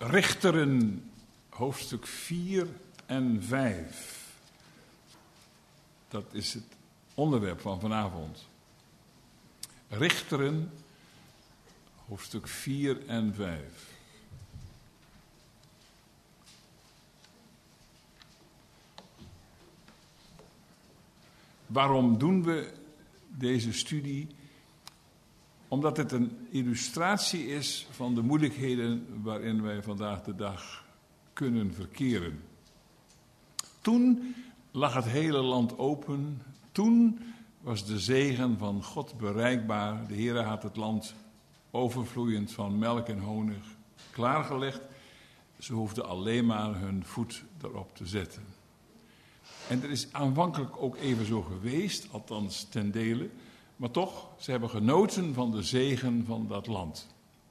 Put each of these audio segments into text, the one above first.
Richteren, hoofdstuk 4 en 5. Dat is het onderwerp van vanavond. Richteren, hoofdstuk 4 en 5. Waarom doen we deze studie? Omdat het een illustratie is van de moeilijkheden waarin wij vandaag de dag kunnen verkeren. Toen lag het hele land open. Toen was de zegen van God bereikbaar. De Heere had het land overvloeiend van melk en honig klaargelegd. Ze hoefden alleen maar hun voet erop te zetten. En dat is aanvankelijk ook even zo geweest, althans ten dele. Maar toch, ze hebben genoten van de zegen van dat land.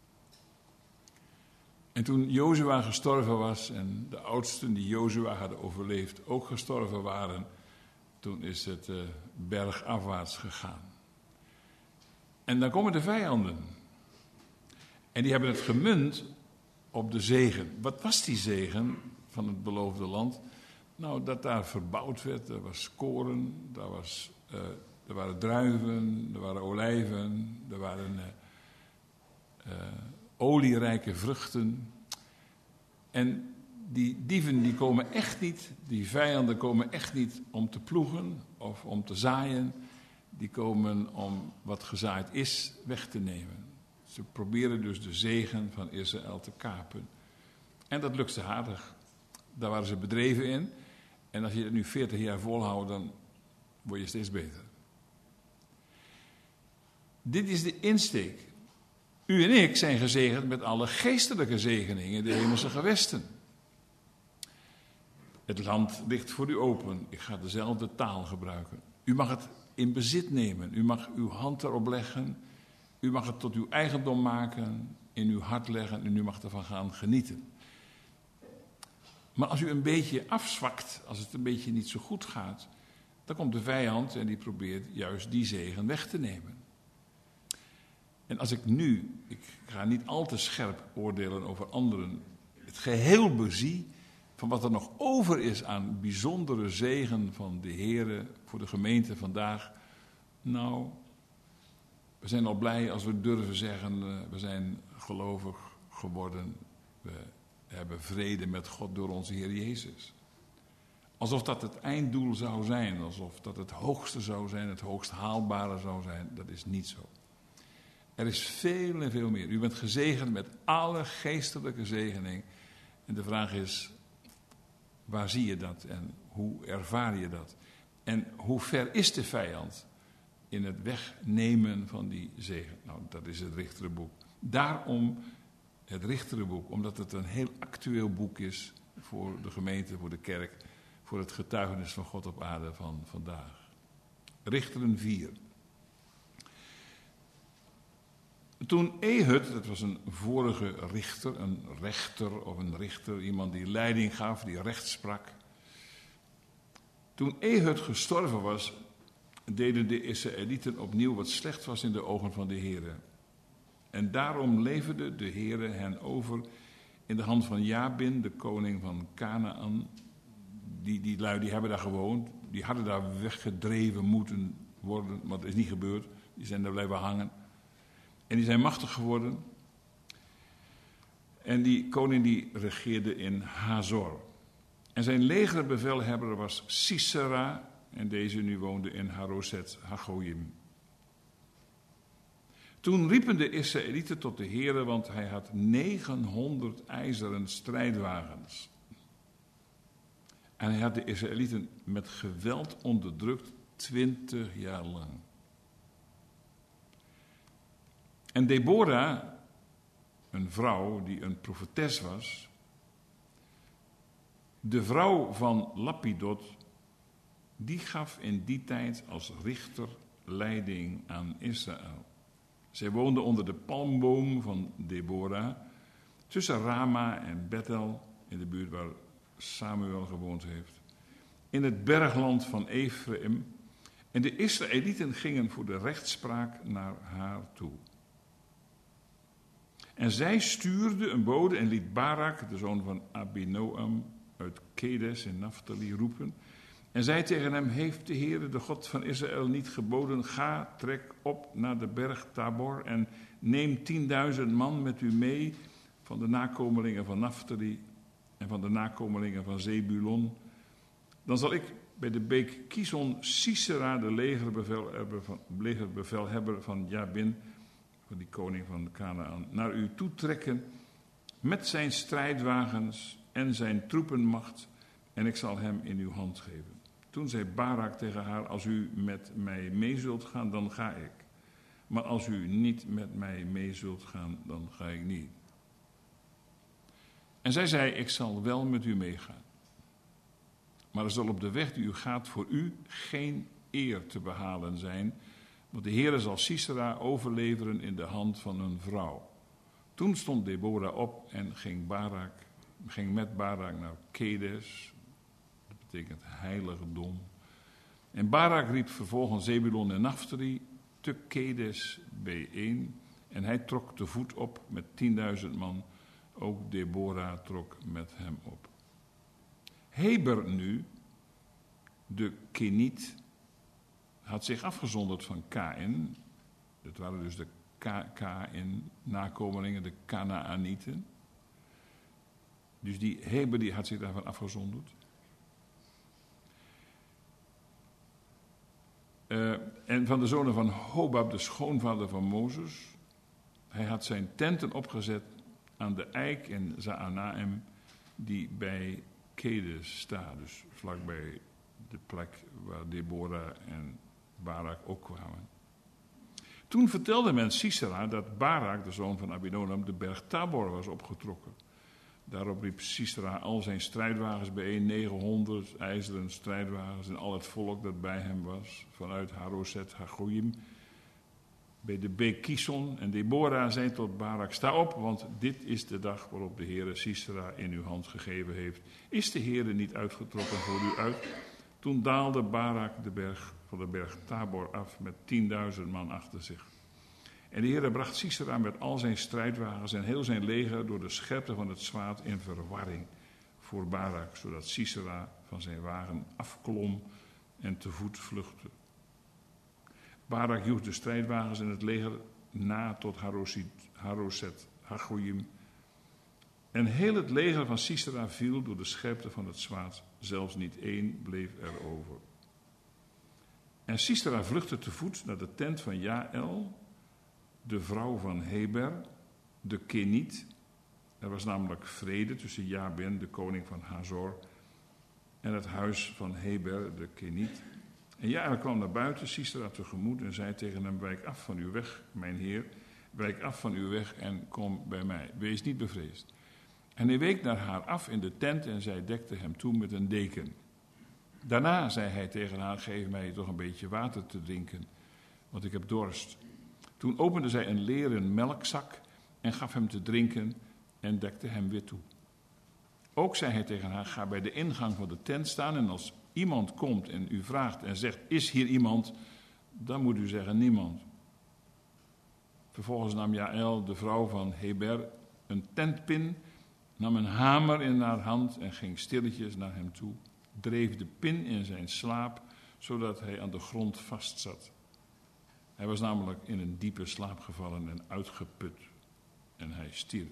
En toen Jozua gestorven was en de oudsten die Jozua hadden overleefd ook gestorven waren, toen is het bergafwaarts gegaan. En dan komen de vijanden. En die hebben het gemunt op de zegen. Wat was die zegen van het beloofde land? Nou, dat daar verbouwd werd, er was koren, er waren druiven, er waren olijven, er waren olierijke vruchten. En die dieven die komen echt niet, die vijanden komen echt niet om te ploegen of om te zaaien. Die komen om wat gezaaid is weg te nemen. Ze proberen dus de zegen van Israël te kapen. En dat lukt ze aardig. Daar waren ze bedreven in. En als je het nu 40 jaar volhoudt, dan word je steeds beter. Dit is de insteek. U en ik zijn gezegend met alle geestelijke zegeningen in de hemelse gewesten. Het land ligt voor u open. Ik ga dezelfde taal gebruiken. U mag het in bezit nemen. U mag uw hand erop leggen. U mag het tot uw eigendom maken, in uw hart leggen en u mag ervan gaan genieten. Maar als u een beetje afzwakt, als het een beetje niet zo goed gaat, dan komt de vijand en die probeert juist die zegen weg te nemen. En als ik nu, ik ga niet al te scherp oordelen over anderen, het geheel bezie van wat er nog over is aan bijzondere zegen van de Heere voor de gemeente vandaag. Nou, we zijn al blij als we durven zeggen, we zijn gelovig geworden, we hebben vrede met God door onze Heer Jezus. Alsof dat het einddoel zou zijn, alsof dat het hoogste zou zijn, het hoogst haalbare zou zijn. Dat is niet zo. Er is veel en veel meer. U bent gezegend met alle geestelijke zegening. En de vraag is, waar zie je dat en hoe ervaar je dat? En hoe ver is de vijand in het wegnemen van die zegen? Nou, dat is het Richterenboek. Daarom het Richterenboek, omdat het een heel actueel boek is voor de gemeente, voor de kerk, voor het getuigenis van God op aarde van vandaag. Richteren 4. Toen Ehud, dat was een vorige richter, een rechter of een richter, iemand die leiding gaf, die recht sprak. Toen Ehud gestorven was, deden de Israëlieten opnieuw wat slecht was in de ogen van de Heere. En daarom leverde de Heere hen over in de hand van Jabin, de koning van Kanaan. Die lui die hebben daar gewoond, die hadden daar weggedreven moeten worden, maar dat is niet gebeurd. Die zijn daar blijven hangen. En die zijn machtig geworden. En die koning die regeerde in Hazor. En zijn legerbevelhebber was Sisera. En deze nu woonde in Haroset Hagoyim. Toen riepen de Israëlieten tot de Heere, want hij had 900 ijzeren strijdwagens. En hij had de Israëlieten met geweld onderdrukt 20 jaar lang. En Deborah, een vrouw die een profetes was, de vrouw van Lapidot, die gaf in die tijd als richter leiding aan Israël. Zij woonde onder de palmboom van Deborah, tussen Rama en Bethel, in de buurt waar Samuel gewoond heeft, in het bergland van Ephraim. En de Israëlieten gingen voor de rechtspraak naar haar toe. En zij stuurde een bode en liet Barak, de zoon van Abinoam, uit Kedes in Naphtali roepen. En zei tegen hem, heeft de Heere, de God van Israël, niet geboden, ga, trek op naar de berg Tabor en neem 10.000 man met u mee van de nakomelingen van Naphtali en van de nakomelingen van Zebulon. Dan zal ik bij de beek Kison Sisera, de legerbevelhebber van Jabin, van die koning van Kanaan, naar u toetrekken met zijn strijdwagens en zijn troepenmacht, en ik zal hem in uw hand geven. Toen zei Barak tegen haar, als u met mij mee zult gaan, dan ga ik. Maar als u niet met mij mee zult gaan, dan ga ik niet. En zij zei, ik zal wel met u meegaan. Maar er zal op de weg die u gaat voor u geen eer te behalen zijn, want de Heere zal Sisera overleveren in de hand van een vrouw. Toen stond Deborah op en ging met Barak naar Kedes, dat betekent heiligdom. En Barak riep vervolgens Zebulon en Naphtali te Kedes bijeen en hij trok te voet op met 10.000 man. Ook Deborah trok met hem op. Heber nu, de Keniet, had zich afgezonderd van Kain. Dat waren dus de Kain nakomelingen, de Kanaanieten. Dus die Heber die had zich daarvan afgezonderd. En van de zonen van Hobab, de schoonvader van Mozes. Hij had zijn tenten opgezet aan de eik in Zaanaim, die bij Kedes staat. Dus vlakbij de plek waar Deborah en Barak ook kwamen. Toen vertelde men Sisera dat Barak, de zoon van Abinoam, de berg Tabor was opgetrokken. Daarop riep Sisera al zijn strijdwagens bijeen, 900 ijzeren strijdwagens en al het volk dat bij hem was, vanuit Haroset Hagoyim, bij de beek Kison. En Deborah zei tot Barak, sta op, want dit is de dag waarop de Heere Sisera in uw hand gegeven heeft. Is de Heere niet uitgetrokken voor u uit? Toen daalde Barak van de berg Tabor af met 10.000 man achter zich. En de Heere bracht Sisera met al zijn strijdwagens en heel zijn leger door de scherpte van het zwaard in verwarring voor Barak, zodat Sisera van zijn wagen afklom en te voet vluchtte. Barak joeg de strijdwagens en het leger na tot Haroset Hagoyim. En heel het leger van Sisera viel door de scherpte van het zwaard. Zelfs niet één bleef er over. En Sisera vluchtte te voet naar de tent van Jaël, de vrouw van Heber, de Keniet. Er was namelijk vrede tussen Jabin, de koning van Hazor, en het huis van Heber, de Keniet. En Jaël kwam naar buiten Sisera tegemoet en zei tegen hem, wijk af van uw weg, mijn heer, wijk af van uw weg en kom bij mij. Wees niet bevreesd. En hij week naar haar af in de tent en zij dekte hem toe met een deken. Daarna zei hij tegen haar, geef mij toch een beetje water te drinken, want ik heb dorst. Toen opende zij een leren melkzak en gaf hem te drinken en dekte hem weer toe. Ook zei hij tegen haar, ga bij de ingang van de tent staan en als iemand komt en u vraagt en zegt, is hier iemand? Dan moet u zeggen, niemand. Vervolgens nam Jaël, de vrouw van Heber, een tentpin, nam een hamer in haar hand en ging stilletjes naar hem toe, dreef de pin in zijn slaap, zodat hij aan de grond vastzat. Hij was namelijk in een diepe slaap gevallen en uitgeput en hij stierf.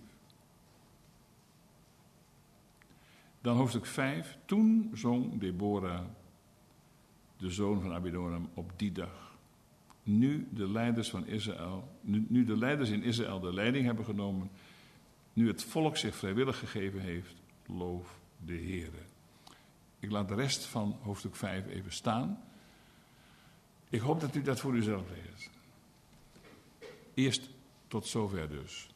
Dan hoofdstuk 5. Toen zong Deborah, de zoon van Abinoam, op die dag. Nu de leiders in Israël de leiding hebben genomen, nu het volk zich vrijwillig gegeven heeft, loof de Heere. Ik laat de rest van hoofdstuk 5 even staan. Ik hoop dat u dat voor uzelf leest. Eerst tot zover dus.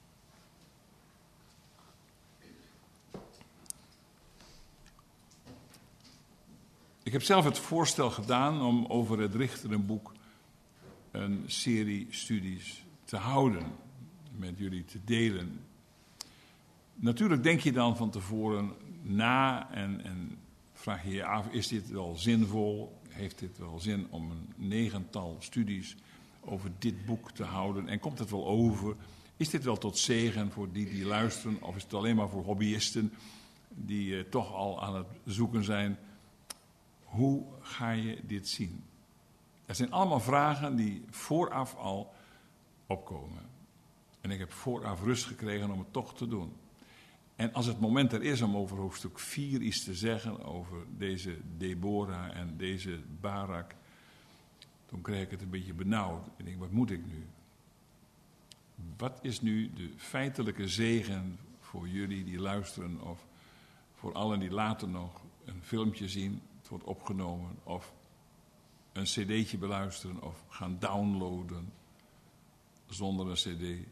Ik heb zelf het voorstel gedaan om over het Richterenboek een serie studies te houden, met jullie te delen. Natuurlijk denk je dan van tevoren na en vraag je je af, is dit wel zinvol? Heeft dit wel zin om een 9-tal studies over dit boek te houden? En komt het wel over? Is dit wel tot zegen voor die luisteren, of is het alleen maar voor hobbyisten die toch al aan het zoeken zijn? Hoe ga je dit zien? Er zijn allemaal vragen die vooraf al opkomen. En ik heb vooraf rust gekregen om het toch te doen. En als het moment er is om over hoofdstuk 4 iets te zeggen, over deze Deborah en deze Barak, dan krijg ik het een beetje benauwd. Ik denk, wat moet ik nu? Wat is nu de feitelijke zegen voor jullie die luisteren, of voor allen die later nog een filmpje zien, het wordt opgenomen, of een cd'tje beluisteren, of gaan downloaden zonder een cd?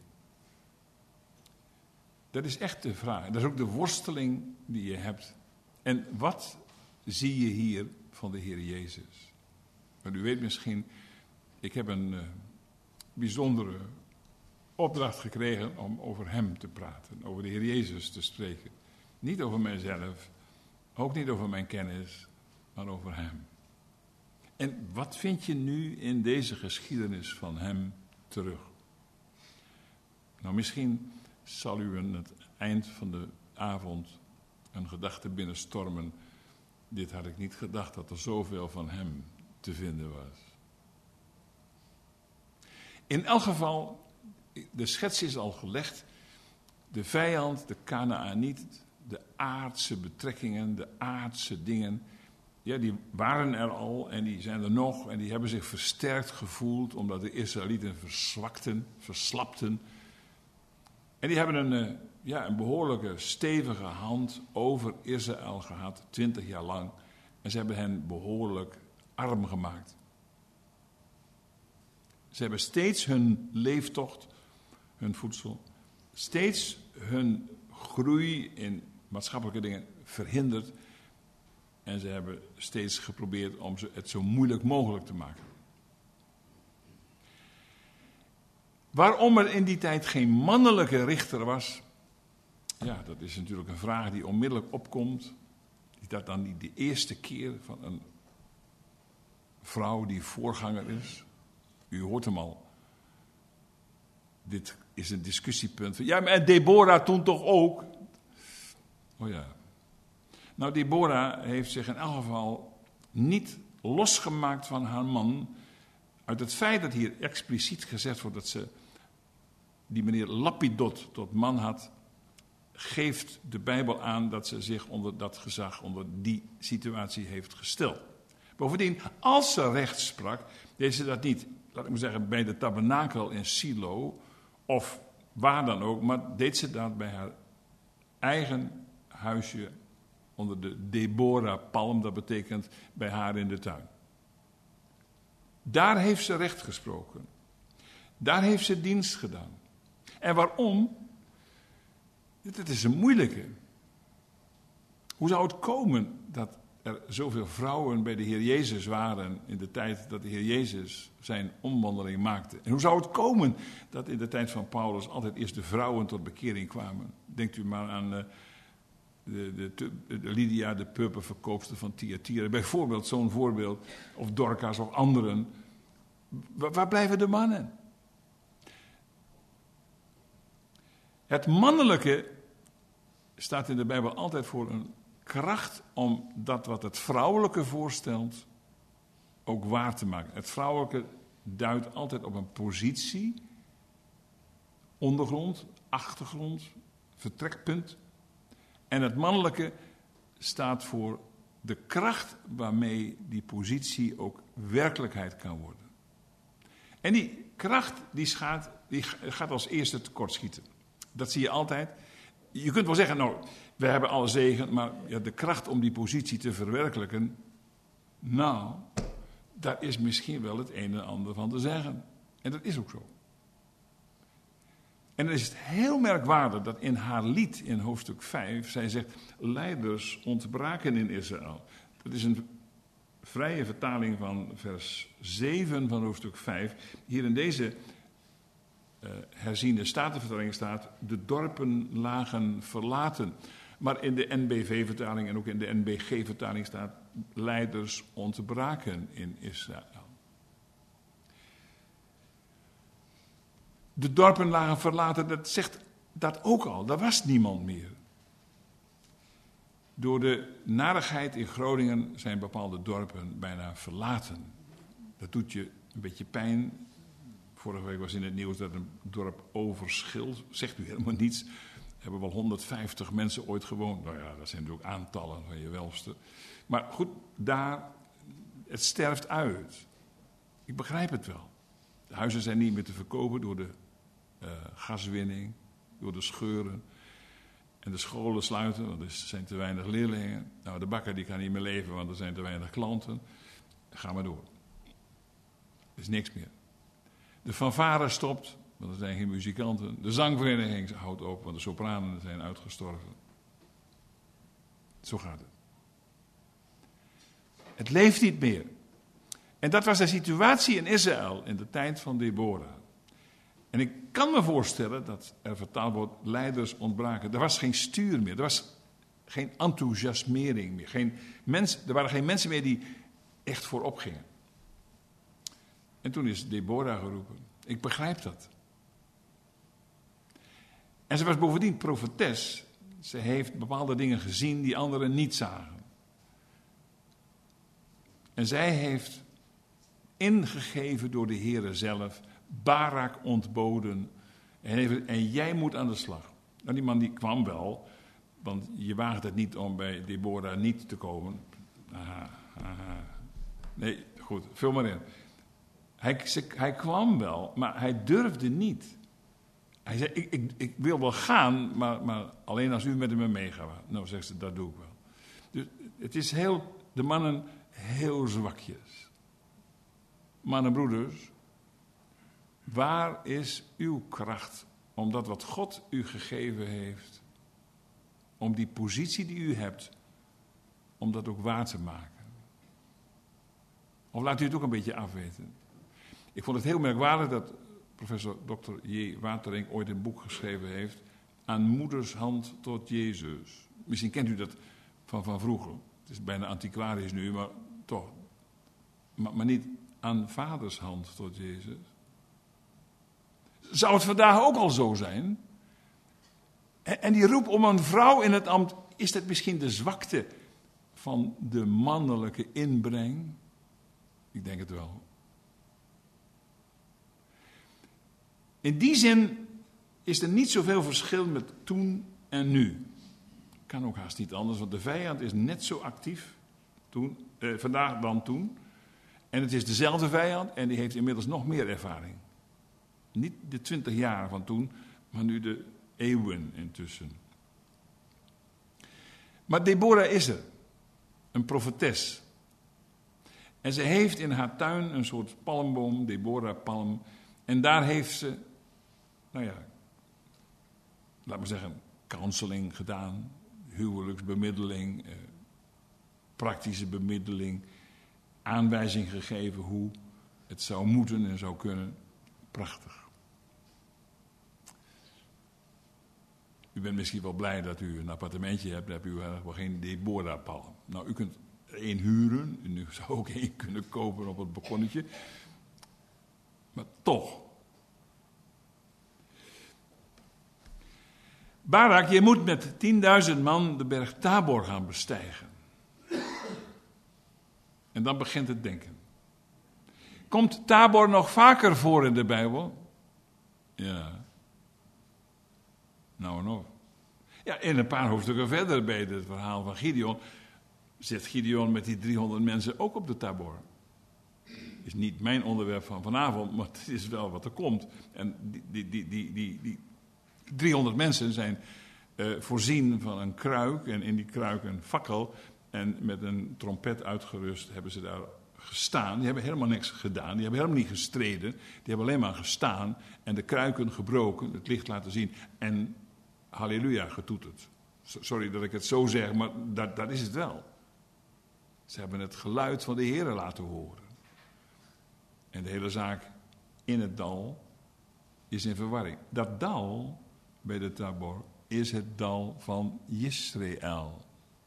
Dat is echt de vraag. Dat is ook de worsteling die je hebt. En wat zie je hier van de Heer Jezus? Want u weet misschien, ik heb een bijzondere opdracht gekregen om over Hem te praten. Over de Heer Jezus te spreken. Niet over mijzelf, ook niet over mijn kennis, maar over Hem. En wat vind je nu in deze geschiedenis van Hem terug? Nou, misschien zal u aan het eind van de avond een gedachte binnenstormen. Dit had ik niet gedacht, dat er zoveel van Hem te vinden was. In elk geval, de schets is al gelegd. De vijand, de Kanaaniet, de aardse betrekkingen, de aardse dingen, ja, die waren er al en die zijn er nog en die hebben zich versterkt gevoeld omdat de Israëlieten verslapten. En die hebben een behoorlijke stevige hand over Israël gehad, 20 jaar lang. En ze hebben hen behoorlijk arm gemaakt. Ze hebben steeds hun leeftocht, hun voedsel, steeds hun groei in maatschappelijke dingen verhinderd. En ze hebben steeds geprobeerd om het zo moeilijk mogelijk te maken. Waarom er in die tijd geen mannelijke richter was, ja, dat is natuurlijk een vraag die onmiddellijk opkomt. Is dat dan niet de eerste keer van een vrouw die voorganger is? U hoort hem al. Dit is een discussiepunt. Ja, maar Deborah toen toch ook? Oh ja. Nou, Deborah heeft zich in elk geval niet losgemaakt van haar man. Uit het feit dat hier expliciet gezegd wordt dat ze die meneer Lapidot tot man had, geeft de Bijbel aan dat ze zich onder dat gezag, onder die situatie heeft gesteld. Bovendien, als ze recht sprak, deed ze dat niet, laat ik maar zeggen, bij de tabernakel in Silo, of waar dan ook, maar deed ze dat bij haar eigen huisje, onder de Deborah-palm, dat betekent bij haar in de tuin. Daar heeft ze recht gesproken. Daar heeft ze dienst gedaan. En waarom? Dit is een moeilijke. Hoe zou het komen dat er zoveel vrouwen bij de Heer Jezus waren in de tijd dat de Heer Jezus zijn omwandeling maakte? En hoe zou het komen dat in de tijd van Paulus altijd eerst de vrouwen tot bekering kwamen? Denkt u maar aan de Lydia, de purperverkoopster van Thyatira. Bijvoorbeeld zo'n voorbeeld. Of Dorcas of anderen. Waar blijven de mannen? Het mannelijke staat in de Bijbel altijd voor een kracht om dat wat het vrouwelijke voorstelt ook waar te maken. Het vrouwelijke duidt altijd op een positie, ondergrond, achtergrond, vertrekpunt. En het mannelijke staat voor de kracht waarmee die positie ook werkelijkheid kan worden. En die kracht die gaat als eerste tekortschieten. Dat zie je altijd. Je kunt wel zeggen, nou, we hebben alle zegen, maar ja, de kracht om die positie te verwerkelijken, nou, daar is misschien wel het een en ander van te zeggen. En dat is ook zo. En dan is het heel merkwaardig dat in haar lied in hoofdstuk 5, zij zegt, leiders ontbraken in Israël. Dat is een vrije vertaling van vers 7 van hoofdstuk 5. Hier in deze herziende statenvertaling staat, de dorpen lagen verlaten. Maar in de NBV-vertaling en ook in de NBG-vertaling staat, leiders ontbraken in Israël. De dorpen lagen verlaten, dat zegt dat ook al. Daar was niemand meer. Door de narigheid in Groningen zijn bepaalde dorpen bijna verlaten. Dat doet je een beetje pijn. Vorige week was in het nieuws dat een dorp Overschil, zegt u helemaal niets, hebben wel 150 mensen ooit gewoond. Nou ja, dat zijn natuurlijk aantallen van je welste. Maar goed, daar, het sterft uit. Ik begrijp het wel. De huizen zijn niet meer te verkopen door de gaswinning, door de scheuren. En de scholen sluiten, want er zijn te weinig leerlingen. Nou, de bakker die kan niet meer leven, want er zijn te weinig klanten. Ga maar door. Er is niks meer. De fanfare stopt, want er zijn geen muzikanten. De zangvereniging houdt op, want de sopranen zijn uitgestorven. Zo gaat het. Het leeft niet meer. En dat was de situatie in Israël in de tijd van Deborah. En ik kan me voorstellen dat er vertaald wordt, leiders ontbraken. Er was geen stuur meer, er was geen enthousiasmering meer. Er waren geen mensen meer die echt voorop gingen. En toen is Deborah geroepen. Ik begrijp dat. En ze was bovendien profetes. Ze heeft bepaalde dingen gezien die anderen niet zagen. En zij heeft ingegeven door de Heere zelf, Barak ontboden. En jij moet aan de slag. Nou, die man die kwam wel, want je waagt het niet om bij Deborah niet te komen. Nee, goed, vul maar in. Hij kwam wel, maar hij durfde niet. Hij zei, ik wil wel gaan, maar alleen als u met me meegaat. Nou, zegt ze, dat doe ik wel. Dus het is de mannen heel zwakjes. Mannen, broeders, waar is uw kracht om dat wat God u gegeven heeft, om die positie die u hebt, om dat ook waar te maken? Of laat u het ook een beetje afweten? Ik vond het heel merkwaardig dat professor Dr. J. Watering ooit een boek geschreven heeft, Aan moeders hand tot Jezus. Misschien kent u dat van vroeger. Het is bijna antiquarisch nu, maar toch. Maar niet aan vaders hand tot Jezus. Zou het vandaag ook al zo zijn? En die roep om een vrouw in het ambt, is dat misschien de zwakte van de mannelijke inbreng? Ik denk het wel. In die zin is er niet zoveel verschil met toen en nu. Kan ook haast niet anders, want de vijand is net zo actief vandaag dan toen. En het is dezelfde vijand en die heeft inmiddels nog meer ervaring. Niet de 20 jaar van toen, maar nu de eeuwen intussen. Maar Deborah is er, een profetes. En ze heeft in haar tuin een soort palmboom, Deborah-palm. En daar heeft ze, laat maar zeggen, counseling gedaan, huwelijksbemiddeling, praktische bemiddeling, aanwijzing gegeven hoe het zou moeten en zou kunnen. Prachtig. U bent misschien wel blij dat u een appartementje hebt, dan heb u wel geen Deborah-palm. Nou, u kunt er één huren, u zou ook één kunnen kopen op het balkonnetje. Maar toch. Barak, je moet met 10.000 man de berg Tabor gaan bestijgen. En dan begint het denken. Komt Tabor nog vaker voor in de Bijbel? Ja. Nou en of. Ja, in een paar hoofdstukken verder bij het verhaal van Gideon zit Gideon met die 300 mensen ook op de Tabor. Is niet mijn onderwerp van vanavond, maar het is wel wat er komt. En die 300 mensen zijn voorzien van een kruik en in die kruik een fakkel. En met een trompet uitgerust hebben ze daar gestaan. Die hebben helemaal niks gedaan, die hebben helemaal niet gestreden. Die hebben alleen maar gestaan en de kruiken gebroken, het licht laten zien en halleluja getoeterd. Sorry dat ik het zo zeg, maar dat is het wel. Ze hebben het geluid van de Heere laten horen. En de hele zaak in het dal is in verwarring. Dat dal bij de Tabor is het dal van Israël.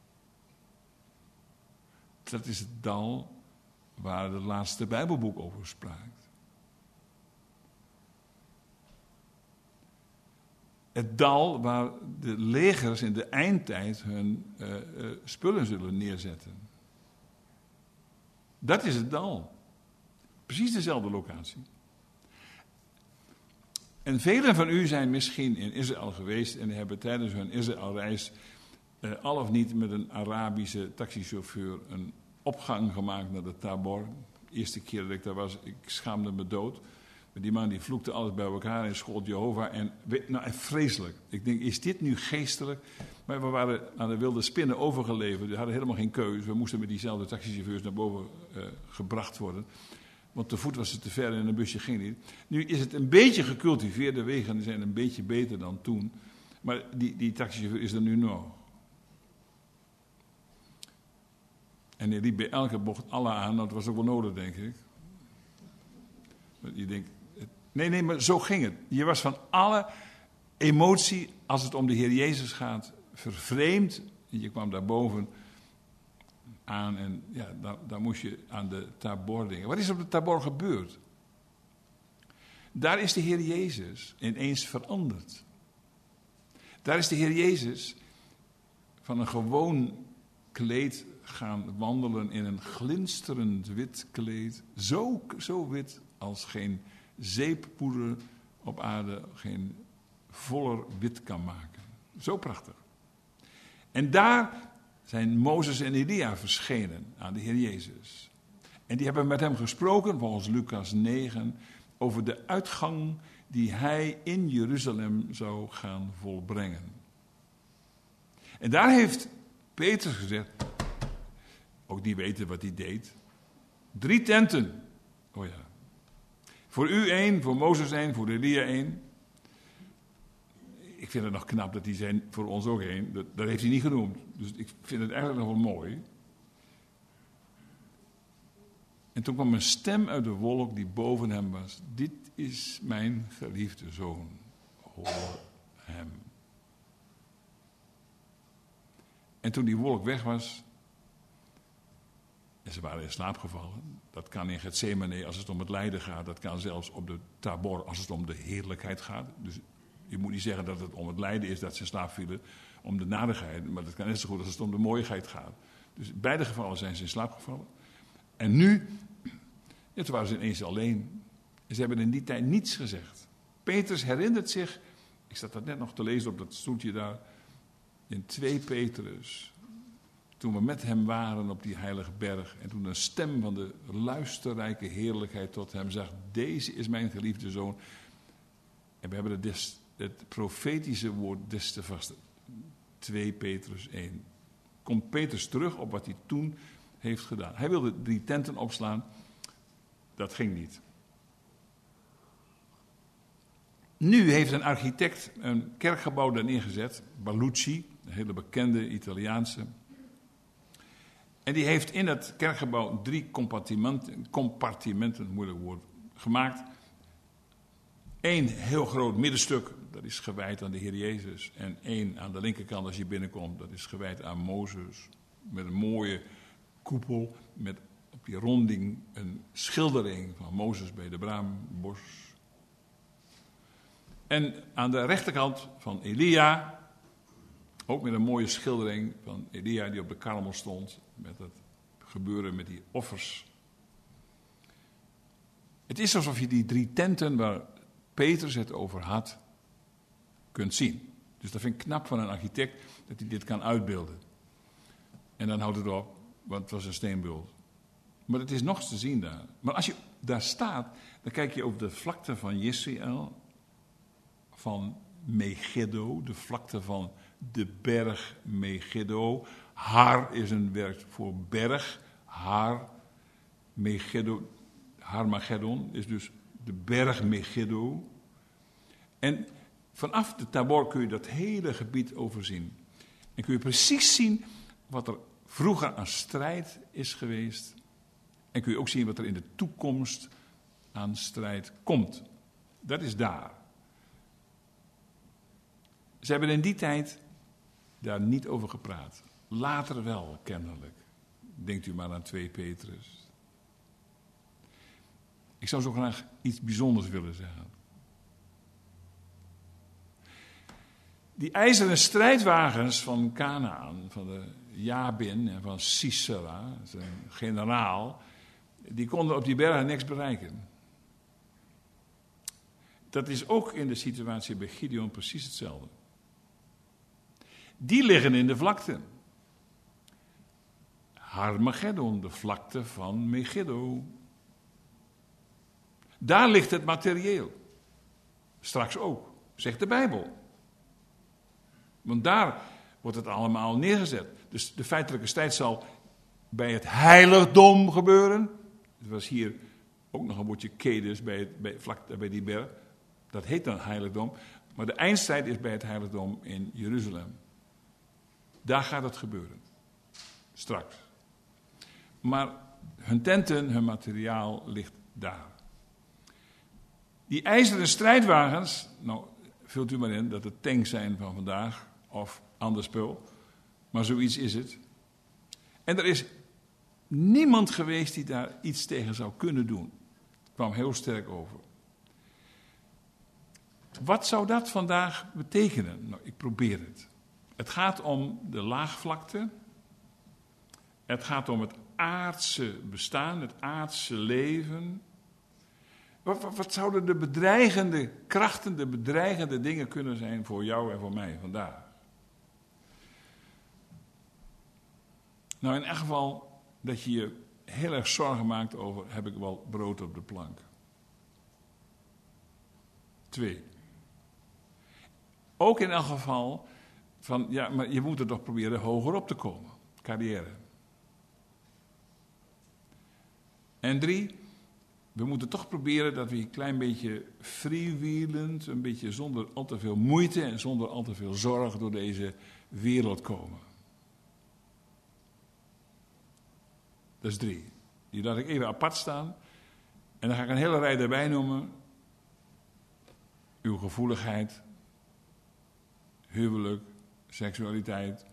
Dat is het dal waar het laatste Bijbelboek over spreekt. het dal waar de legers in de eindtijd hun spullen zullen neerzetten. Dat is het dal. Precies dezelfde locatie. En velen van u zijn misschien in Israël geweest en hebben tijdens hun Israëlreis al of niet met een Arabische taxichauffeur een opgang gemaakt naar de Tabor. De eerste keer dat ik daar was, ik schaamde me dood. Die man die vloekte alles bij elkaar en schold Jehovah. En vreselijk. Ik denk, is dit nu geestelijk? Maar we waren aan de wilde spinnen overgeleverd. We hadden helemaal geen keuze. We moesten met diezelfde taxichauffeurs naar boven gebracht worden. Want te voet was het te ver en een busje ging niet. Nu is het een beetje gecultiveerd. De wegen zijn een beetje beter dan toen. Maar die taxichauffeur is er nu nog. En die liep bij elke bocht Allah aan. Dat was ook wel nodig, denk ik. Je denkt, nee, maar zo ging het. Je was van alle emotie, als het om de Heer Jezus gaat, vervreemd. En je kwam daarboven aan en ja, daar moest je aan de Tabor denken. Wat is op de Tabor gebeurd? Daar is de Heer Jezus ineens veranderd. Daar is de Heer Jezus van een gewoon kleed gaan wandelen in een glinsterend wit kleed. Zo wit als geen zeeppoeder op aarde geen voller wit kan maken. Zo prachtig. En daar zijn Mozes en Elia verschenen aan de Heer Jezus. En die hebben met hem gesproken, volgens Lucas 9, over de uitgang die hij in Jeruzalem zou gaan volbrengen. En daar heeft Petrus gezegd, ook die weten wat hij deed, 3 tenten. Oh ja. Voor u 1, voor Mozes 1, voor Elia 1. Ik vind het nog knap dat hij zijn voor ons ook 1. Dat heeft hij niet genoemd. Dus ik vind het eigenlijk nog wel mooi. En toen kwam een stem uit de wolk die boven hem was. Dit is mijn geliefde zoon. Hoor hem. En toen die wolk weg was, en ze waren in slaap gevallen. Dat kan in Getsemane als het om het lijden gaat. Dat kan zelfs op de Tabor als het om de heerlijkheid gaat. Dus je moet niet zeggen dat het om het lijden is dat ze in slaap vielen. Om de nadigheid. Maar dat kan net zo goed als het om de mooiigheid gaat. Dus in beide gevallen zijn ze in slaap gevallen. En nu, toen waren ze ineens alleen. En ze hebben in die tijd niets gezegd. Petrus herinnert zich, ik zat dat net nog te lezen op dat stoeltje daar. In 2 Petrus. Toen we met hem waren op die heilige berg. En toen een stem van de luisterrijke heerlijkheid tot hem zegt. Deze is mijn geliefde zoon. En we hebben het profetische woord des te vasten. 2 Petrus 1. Komt Petrus terug op wat hij toen heeft gedaan. Hij wilde 3 tenten opslaan. Dat ging niet. Nu heeft een architect een kerkgebouw daar neergezet. Ballucci, een hele bekende Italiaanse. En die heeft in het kerkgebouw 3 compartimenten, moeilijk woord, gemaakt. 1 heel groot middenstuk, dat is gewijd aan de Heer Jezus. En 1 aan de linkerkant als je binnenkomt, dat is gewijd aan Mozes. Met een mooie koepel, met op die ronding een schildering van Mozes bij de braambos. En aan de rechterkant van Elia, ook met een mooie schildering van Elia die op de Karmel stond. Met het gebeuren met die offers. Het is alsof je die 3 tenten waar Petrus het over had, kunt zien. Dus dat vind ik knap van een architect, dat hij dit kan uitbeelden. En dan houdt het op, want het was een steenbult. Maar het is nog te zien daar. Maar als je daar staat, dan kijk je op de vlakte van Jezreel, van Megiddo, de vlakte van de berg Megiddo. Har is een werk voor berg. Har, Megiddo, Harmageddon is dus de berg Megiddo. En vanaf de Tabor kun je dat hele gebied overzien. En kun je precies zien wat er vroeger aan strijd is geweest. En kun je ook zien wat er in de toekomst aan strijd komt. Dat is daar. Ze hebben in die tijd daar niet over gepraat. Later wel, kennelijk. Denkt u maar aan 2 Petrus. Ik zou zo graag iets bijzonders willen zeggen. Die ijzeren strijdwagens van Kanaan, van de Jabin en van Sisera, zijn generaal, die konden op die bergen niks bereiken. Dat is ook in de situatie bij Gideon precies hetzelfde. Die liggen in de vlakte. Harmageddon, de vlakte van Megiddo. Daar ligt het materieel. Straks ook, zegt de Bijbel. Want daar wordt het allemaal neergezet. Dus de feitelijke strijd zal bij het heiligdom gebeuren. Er was hier ook nog een woordje Kedes vlak bij die berg. Dat heet dan heiligdom. Maar de eindstrijd is bij het heiligdom in Jeruzalem. Daar gaat het gebeuren. Straks. Maar hun tenten, hun materiaal ligt daar. Die ijzeren strijdwagens, nou vult u maar in dat het tanks zijn van vandaag of ander spul. Maar zoiets is het. En er is niemand geweest die daar iets tegen zou kunnen doen. Het kwam heel sterk over. Wat zou dat vandaag betekenen? Nou, ik probeer het. Het gaat om de laagvlakte. Het gaat om het aardse bestaan, het aardse leven. Wat zouden de bedreigende krachten, de bedreigende dingen kunnen zijn voor jou en voor mij vandaag? Nou, in elk geval dat je je heel erg zorgen maakt over, heb ik wel brood op de plank? 2. Ook in elk geval van, ja, maar je moet er toch proberen hoger op te komen. Carrière. En 3, we moeten toch proberen dat we een klein beetje freewheelend, een beetje zonder al te veel moeite en zonder al te veel zorg door deze wereld komen. Dat is 3. Die laat ik even apart staan. En dan ga ik een hele rij erbij noemen. Uw gevoeligheid, huwelijk, seksualiteit,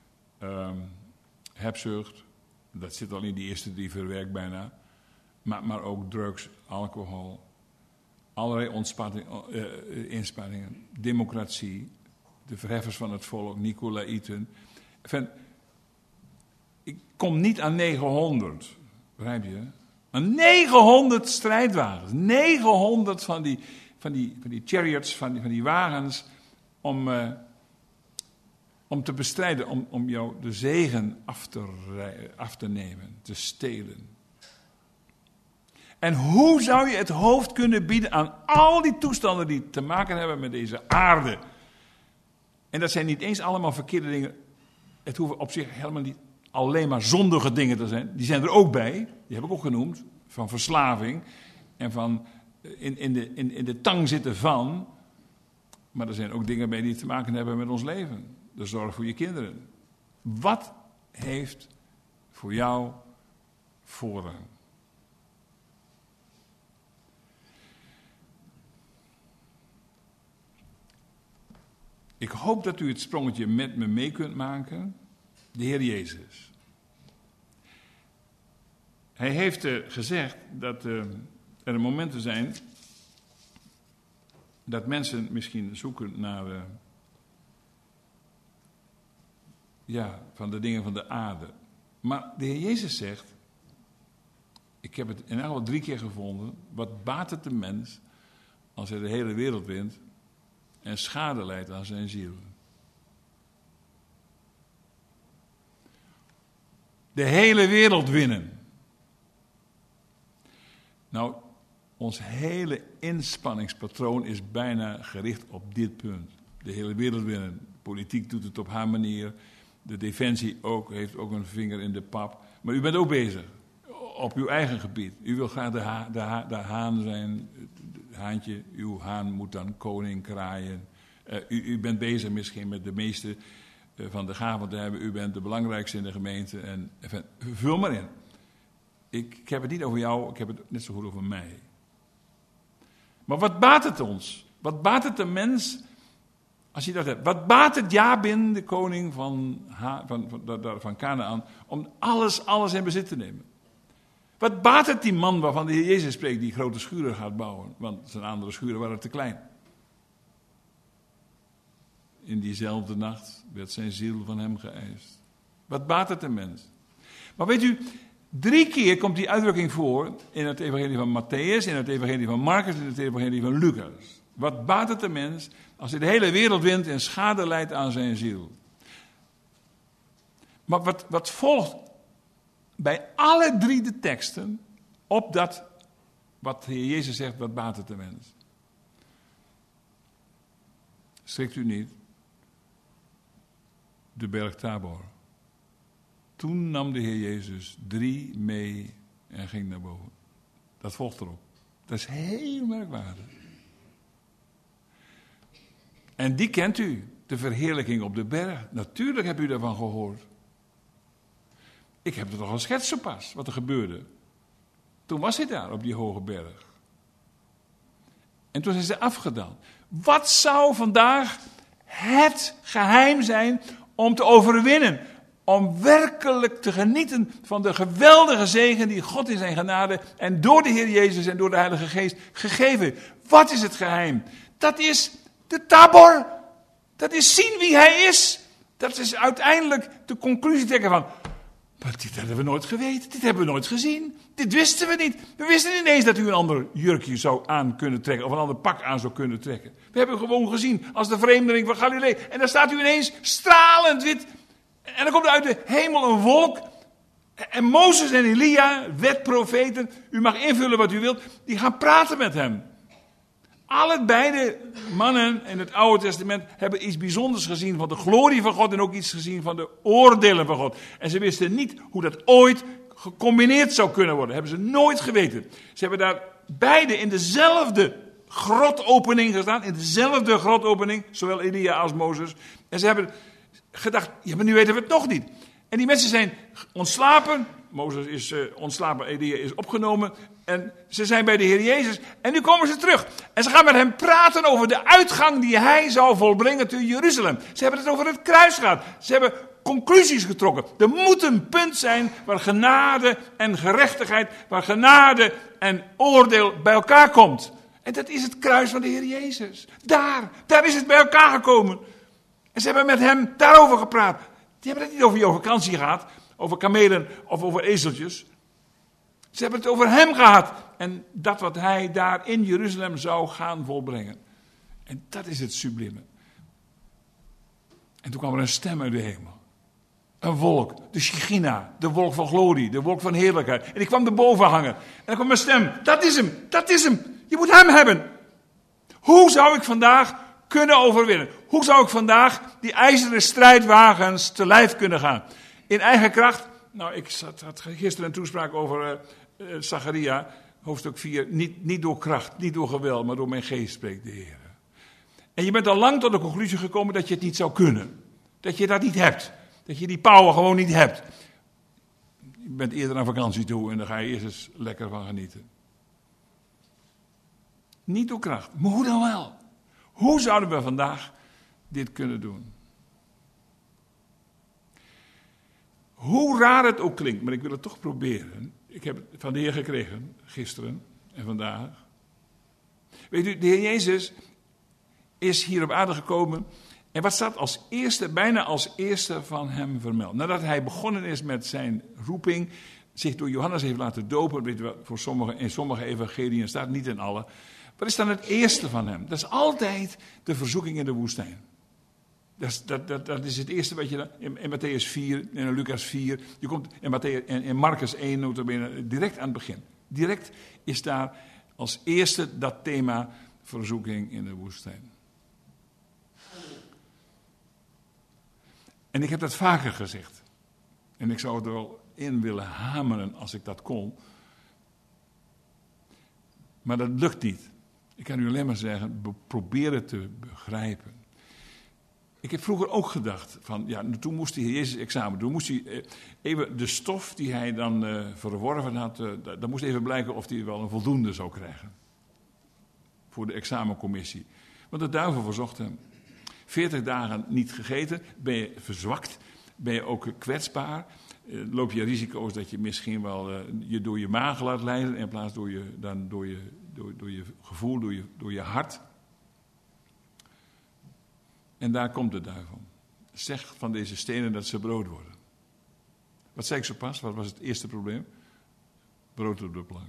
hebzucht. Dat zit al in die eerste 3 verwerkt bijna. Maar ook drugs, alcohol, allerlei inspanningen, democratie, de verheffers van het volk, Nicolaïten. Ik kom niet aan 900, begrijp je? Aan 900 strijdwagens, 900 van die chariots, van die wagens, om te bestrijden, om jou de zegen af te nemen, te stelen. En hoe zou je het hoofd kunnen bieden aan al die toestanden die te maken hebben met deze aarde? En dat zijn niet eens allemaal verkeerde dingen. Het hoeven op zich helemaal niet alleen maar zondige dingen te zijn. Die zijn er ook bij, die heb ik ook genoemd, van verslaving en van in de tang zitten van. Maar er zijn ook dingen bij die te maken hebben met ons leven. De zorg voor je kinderen. Wat heeft voor jou voorrang? Ik hoop dat u het sprongetje met me mee kunt maken. De Heer Jezus. Hij heeft gezegd dat er momenten zijn dat mensen misschien zoeken naar van de dingen van de aarde. Maar de Heer Jezus zegt, ik heb het in elk geval 3 keer gevonden, wat baat het de mens als hij de hele wereld wint en schade leidt aan zijn ziel? De hele wereld winnen. Nou, ons hele inspanningspatroon is bijna gericht op dit punt. De hele wereld winnen. De politiek doet het op haar manier. De defensie heeft ook een vinger in de pap. Maar u bent ook bezig. Op uw eigen gebied. U wil graag de haan zijn. Haantje, uw haan moet dan koning kraaien. U bent bezig misschien met de meeste van de gaven te hebben. U bent de belangrijkste in de gemeente. En vul maar in. Ik heb het niet over jou, ik heb het net zo goed over mij. Maar wat baat het ons? Wat baat het de mens als je dat hebt? Wat baat het Jabin, de koning van Kanaan, om alles in bezit te nemen? Wat baat het die man waarvan de Heer Jezus spreekt, die grote schuren gaat bouwen? Want zijn andere schuren waren te klein. in diezelfde nacht werd zijn ziel van hem geëist. Wat baat het een mens? Maar weet u, 3 keer komt die uitdrukking voor in het evangelie van Matthäus, in het evangelie van Marcus en in het evangelie van Lucas. Wat baat het een mens als hij de hele wereld wint en schade leidt aan zijn ziel? Maar wat volgt bij alle 3 de teksten op dat wat de Heer Jezus zegt, wat baat het een mens? Schrikt u niet. De berg Tabor. Toen nam de Heer Jezus 3 mee en ging naar boven. Dat volgt erop. Dat is heel merkwaardig. En die kent u, de verheerlijking op de berg. Natuurlijk hebt u daarvan gehoord. Ik heb het toch al geschetst zo pas, wat er gebeurde. Toen was hij daar op die hoge berg. En toen zijn ze afgedaald. Wat zou vandaag het geheim zijn om te overwinnen? Om werkelijk te genieten van de geweldige zegen die God in zijn genade en door de Heer Jezus en door de Heilige Geest gegeven. Wat is het geheim? Dat is de Tabor. Dat is zien wie hij is. Dat is uiteindelijk de conclusie trekken van, maar dit hebben we nooit geweten, dit hebben we nooit gezien. Dit wisten we niet. We wisten niet eens dat u een ander jurkje zou aan kunnen trekken of een ander pak aan zou kunnen trekken. We hebben gewoon gezien als de vreemdeling van Galilee. En dan staat u ineens stralend wit. En dan komt er uit de hemel een wolk. En Mozes en Elia, wetprofeten, u mag invullen wat u wilt, die gaan praten met hem. Beide mannen in het Oude Testament hebben iets bijzonders gezien van de glorie van God en ook iets gezien van de oordelen van God. En ze wisten niet hoe dat ooit gecombineerd zou kunnen worden. Hebben ze nooit geweten. Ze hebben daar beide in dezelfde grotopening gestaan, in dezelfde grotopening, zowel Elia als Mozes. En ze hebben gedacht, ja, maar nu weten we het nog niet. En die mensen zijn ontslapen. Mozes is ontslapen, Elia is opgenomen. En ze zijn bij de Heer Jezus. En nu komen ze terug. En ze gaan met hem praten over de uitgang die hij zou volbrengen te Jeruzalem. Ze hebben het over het kruis gehad. Ze hebben conclusies getrokken. Er moet een punt zijn waar genade en gerechtigheid, waar genade en oordeel bij elkaar komt. En dat is het kruis van de Heer Jezus. Daar is het bij elkaar gekomen. En ze hebben met hem daarover gepraat. Die hebben het niet over jouw vakantie gehad, over kamelen of over ezeltjes. Ze hebben het over hem gehad en dat wat hij daar in Jeruzalem zou gaan volbrengen. En dat is het sublieme. En toen kwam er een stem uit de hemel. Een wolk, de Shechina, de wolk van glorie, de wolk van heerlijkheid. En die kwam erboven hangen. En dan kwam een stem, dat is hem. Je moet hem hebben. Hoe zou ik vandaag kunnen overwinnen? Hoe zou ik vandaag die ijzeren strijdwagens te lijf kunnen gaan? In eigen kracht? Nou, ik had gisteren een toespraak over Zacharia, hoofdstuk 4. Niet door kracht, niet door geweld, maar door mijn geest spreekt de Heer. En je bent al lang tot de conclusie gekomen dat je het niet zou kunnen. Dat je dat niet hebt. Dat je die power gewoon niet hebt. Je bent eerder aan vakantie toe en daar ga je eerst eens lekker van genieten. Niet door kracht, maar hoe dan wel? Hoe zouden we vandaag dit kunnen doen? Hoe raar het ook klinkt, maar ik wil het toch proberen. Ik heb het van de Heer gekregen, gisteren en vandaag. Weet u, de Heer Jezus is hier op aarde gekomen. En wat staat als eerste, bijna als eerste van hem vermeld? Nadat hij begonnen is met zijn roeping, zich door Johannes heeft laten dopen, weet u, voor in sommige evangeliën staat, niet in alle. Wat is dan het eerste van hem? Dat is altijd de verzoeking in de woestijn. Dat is het eerste wat je in Matthäus 4, in Lucas 4, je komt in Marcus 1 notabene, direct aan het begin. Direct is daar als eerste dat thema verzoeking in de woestijn. En ik heb dat vaker gezegd. En ik zou het er wel in willen hameren als ik dat kon. Maar dat lukt niet. Ik kan u alleen maar zeggen, probeer het te begrijpen. Ik heb vroeger ook gedacht, toen moest de Heer Jezus examen doen. Moest hij even de stof die hij dan verworven had, dan moest even blijken of hij wel een voldoende zou krijgen. Voor de examencommissie. Want de duivel verzocht hem. 40 dagen niet gegeten, ben je verzwakt, ben je ook kwetsbaar. Loop je risico's dat je misschien wel je door je maag laat leiden in plaats door je gevoel, door je hart. En daar komt de duivel. Zeg van deze stenen dat ze brood worden. Wat zei ik zo pas? Wat was het eerste probleem? Brood op de plank.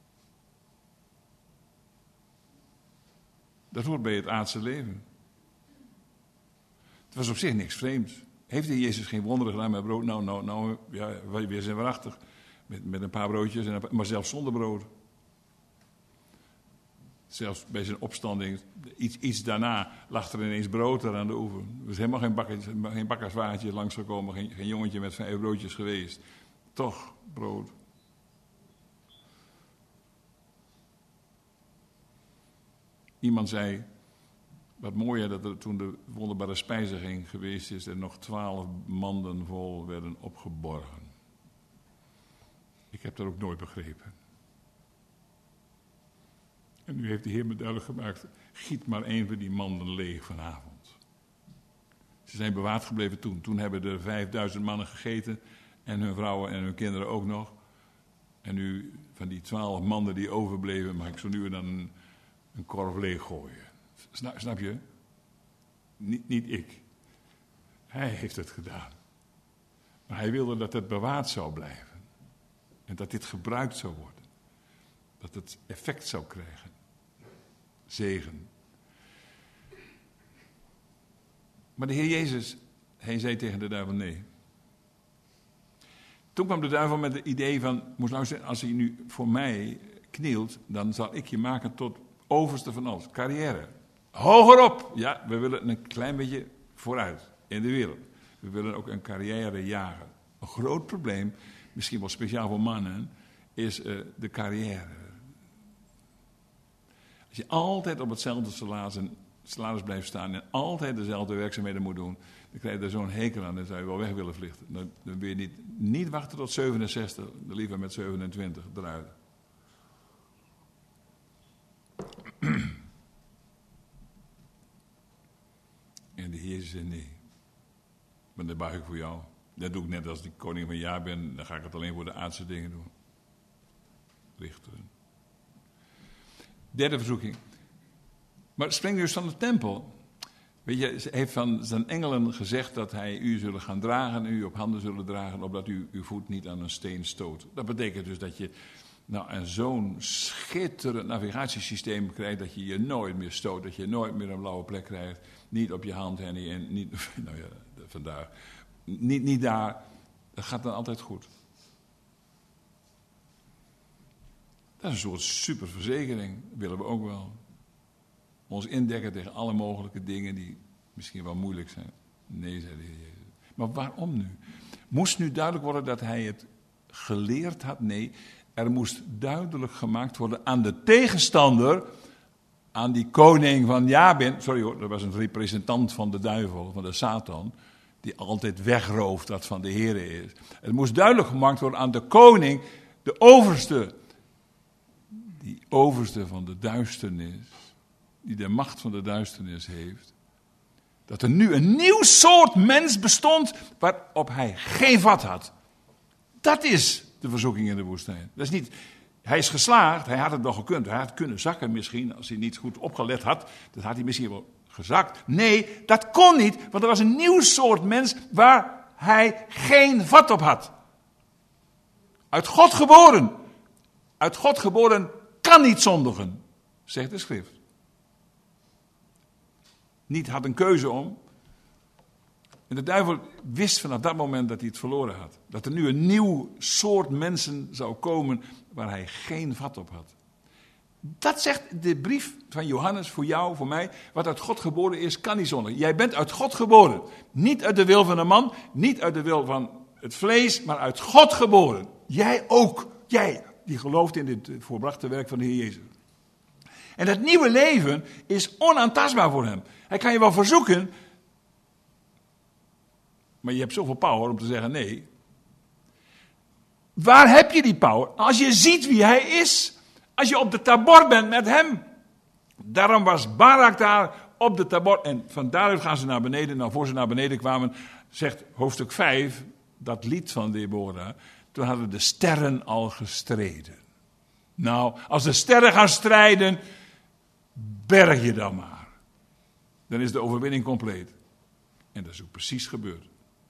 Dat hoort bij het aardse leven. Het was op zich niks vreemds. Heeft de Jezus geen wonderen gedaan met brood? Nou, ja, weer zijn waarachtig. Met een paar broodjes, maar zelfs zonder brood. Zelfs bij zijn opstanding, iets daarna, lag er ineens brood er aan de oever. Er is helemaal geen bakkerswaardje langsgekomen, geen jongetje met 5 broodjes geweest. Toch, brood. Iemand zei, wat mooi dat er toen de wonderbare spijziging geweest is, er nog 12 manden vol werden opgeborgen. Ik heb dat ook nooit begrepen. En nu heeft de Heer me duidelijk gemaakt, giet maar 1 van die manden leeg vanavond. Ze zijn bewaard gebleven toen. Toen hebben er 5000 mannen gegeten en hun vrouwen en hun kinderen ook nog. En nu van die 12 manden die overbleven, mag ik zo nu en dan een korf leeg gooien. Snap je? Niet ik. Hij heeft het gedaan. Maar hij wilde dat het bewaard zou blijven. En dat dit gebruikt zou worden. Dat het effect zou krijgen. Zegen. Maar de Heer Jezus, hij zei tegen de duivel nee. Toen kwam de duivel met het idee van, moest luisteren, als hij nu voor mij knielt, dan zal ik je maken tot overste van alles. Carrière. Hogerop. Ja, we willen een klein beetje vooruit in de wereld. We willen ook een carrière jagen. Een groot probleem, misschien wel speciaal voor mannen, is de carrière. Als je altijd op hetzelfde salaris blijft staan en altijd dezelfde werkzaamheden moet doen, dan krijg je er zo'n hekel aan en zou je wel weg willen vliegen. Dan wil je niet wachten tot 67, liever met 27 eruit. En de Heer zei nee. Maar dat buig ik voor jou. Dat doe ik net als die koning van jaar ben. Dan ga ik het alleen voor de aardse dingen doen. Richteren. Derde verzoeking. Maar spring dus van de tempel. Weet je, ze heeft van zijn engelen gezegd dat hij u zullen gaan dragen, u op handen zullen dragen, opdat u uw voet niet aan een steen stoot. Dat betekent dus dat je zo'n schitterend navigatiesysteem krijgt dat je je nooit meer stoot, dat je nooit meer een blauwe plek krijgt. Niet op je hand en niet, nou ja, vandaag. Niet daar. Dat gaat dan altijd goed. Dat is een soort superverzekering. Dat willen we ook wel. Ons indekken tegen alle mogelijke dingen die misschien wel moeilijk zijn. Nee, zei de Heer Jezus. Maar waarom nu? Moest nu duidelijk worden dat hij het geleerd had? Nee, er moest duidelijk gemaakt worden aan de tegenstander, aan die koning van Jabin. Sorry hoor, dat was een representant van de duivel, van de Satan, die altijd wegrooft wat van de Heer is. Het moest duidelijk gemaakt worden aan de koning, de overste. Die overste van de duisternis, die de macht van de duisternis heeft, dat er nu een nieuw soort mens bestond waarop hij geen vat had. Dat is de verzoeking in de woestijn. Dat is niet, hij is geslaagd, hij had het nog gekund. Hij had kunnen zakken misschien, als hij niet goed opgelet had. Dat had hij misschien wel gezakt. Nee, dat kon niet, want er was een nieuw soort mens waar hij geen vat op had. Uit God geboren. Uit God geboren kan niet zondigen, zegt de schrift. Niet had een keuze om. En de duivel wist vanaf dat moment dat hij het verloren had. Dat er nu een nieuw soort mensen zou komen waar hij geen vat op had. Dat zegt de brief van Johannes voor jou, voor mij. Wat uit God geboren is, kan niet zondigen. Jij bent uit God geboren. Niet uit de wil van een man, niet uit de wil van het vlees, maar uit God geboren. Jij ook. Jij, die gelooft in dit voorbrachte werk van de Heer Jezus. En dat nieuwe leven is onaantastbaar voor hem. Hij kan je wel verzoeken, maar je hebt zoveel power om te zeggen nee. Waar heb je die power? Als je ziet wie hij is. Als je op de Tabor bent met hem. Daarom was Barak daar op de Tabor. En van daaruit gaan ze naar beneden. Nou, voor ze naar beneden kwamen, zegt hoofdstuk 5, dat lied van Deborah. Toen hadden de sterren al gestreden. Nou, als de sterren gaan strijden, berg je dan maar. dan is de overwinning compleet. En dat is ook precies gebeurd.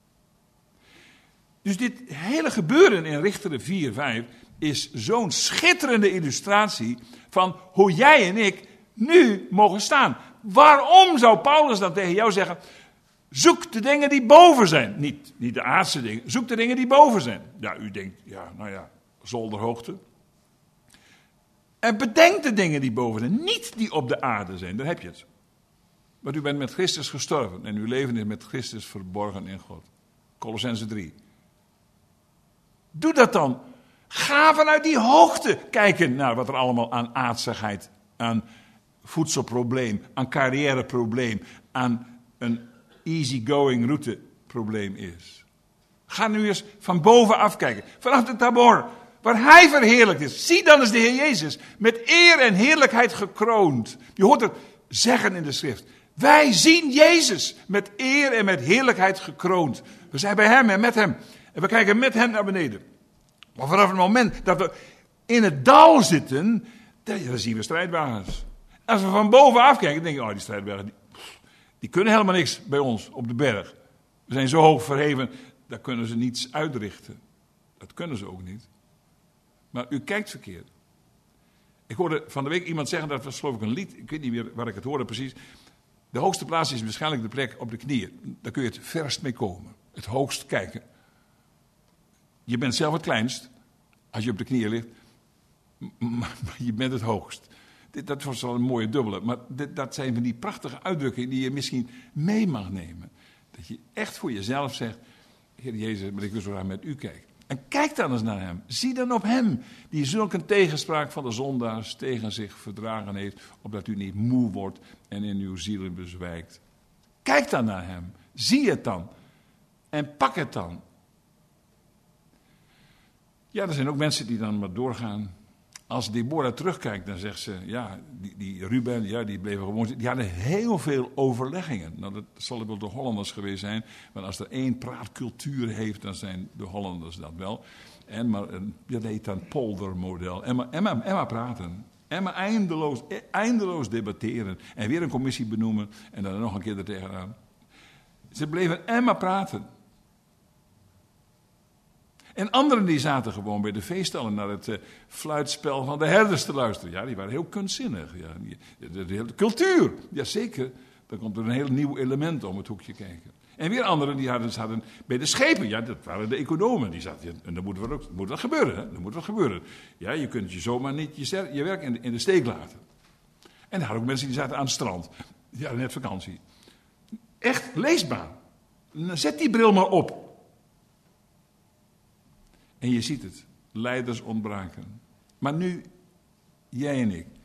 Dus dit hele gebeuren in Richteren 4, 5 is zo'n schitterende illustratie van hoe jij en ik nu mogen staan. Waarom zou Paulus dan tegen jou zeggen, zoek de dingen die boven zijn. Niet de aardse dingen, zoek de dingen die boven zijn. Ja, u denkt, zolderhoogte. En bedenk de dingen die boven zijn, niet die op de aarde zijn, daar heb je het. Want u bent met Christus gestorven en uw leven is met Christus verborgen in God. Kolossenzen 3. Doe dat dan. Ga vanuit die hoogte kijken naar wat er allemaal aan aardsigheid, aan voedselprobleem, aan carrièreprobleem, aan een easygoing routeprobleem is. Ga nu eens van bovenaf kijken. Vanaf de Tabor, waar hij verheerlijkt is. Zie dan eens de Heer Jezus met eer en heerlijkheid gekroond. Je hoort het zeggen in de schrift. Wij zien Jezus met eer en met heerlijkheid gekroond. We zijn bij hem en met hem. En we kijken met hem naar beneden. Maar vanaf het moment dat we in het dal zitten, dan zien we strijdwagens. Als we van bovenaf kijken, dan denken we, die strijdwagens, die kunnen helemaal niks bij ons op de berg. We zijn zo hoog verheven, daar kunnen ze niets uitrichten. Dat kunnen ze ook niet. Maar u kijkt verkeerd. Ik hoorde van de week iemand zeggen, dat was geloof ik een lied, ik weet niet meer waar ik het hoorde precies. De hoogste plaats is waarschijnlijk de plek op de knieën. Daar kun je het verst mee komen. Het hoogst kijken. Je bent zelf het kleinst, als je op de knieën ligt, maar je bent het hoogst. Dat was wel een mooie dubbele, maar dat zijn van die prachtige uitdrukkingen die je misschien mee mag nemen. Dat je echt voor jezelf zegt, Heer Jezus, maar ik wil zo graag met u kijken. En kijk dan eens naar hem. Zie dan op hem, die zulke tegenspraak van de zondaars tegen zich verdragen heeft, opdat u niet moe wordt en in uw zielen bezwijkt. Kijk dan naar hem. Zie het dan. En pak het dan. Ja, er zijn ook mensen die dan maar doorgaan. Als Deborah terugkijkt, dan zegt ze, ja, die Ruben, ja, die bleven gewoon, die hadden heel veel overleggingen. Nou, dat zal wel de Hollanders geweest zijn, want als er één praatcultuur heeft, dan zijn de Hollanders dat wel. Maar dat heet dan poldermodel. Emma praten. Emma eindeloos debatteren. En weer een commissie benoemen en dan nog een keer er tegenaan. Ze bleven Emma praten. En anderen die zaten gewoon bij de feeststallen naar het fluitspel van de herders te luisteren. Ja, die waren heel kunstzinnig. Ja, de cultuur, jazeker. Dan komt er een heel nieuw element om het hoekje kijken. En weer anderen die zaten bij de schepen. Ja, dat waren de economen. Die zaten, en dat moet wel gebeuren. Hè? Dat moet wel gebeuren. Ja, je kunt je zomaar niet je werk in de steek laten. En er waren ook mensen die zaten aan het strand. Die hadden net vakantie. Echt leesbaar. Zet die bril maar op. En je ziet het, leiders ontbraken. Maar nu, jij en ik.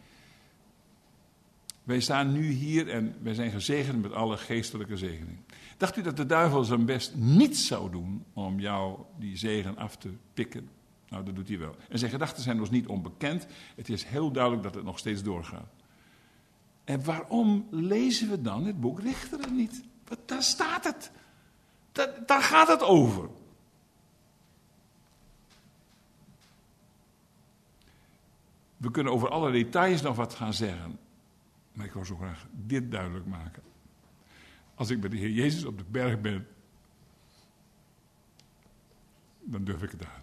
Wij staan nu hier en wij zijn gezegend met alle geestelijke zegening. Dacht u dat de duivel zijn best niet zou doen om jou die zegen af te pikken? Nou, dat doet hij wel. En zijn gedachten zijn ons niet onbekend. Het is heel duidelijk dat het nog steeds doorgaat. En waarom lezen we dan het boek Richteren niet? Want daar staat het. Daar gaat het over. We kunnen over alle details nog wat gaan zeggen. Maar ik wil zo graag dit duidelijk maken. Als ik bij de Heer Jezus op de berg ben, dan durf ik het aan.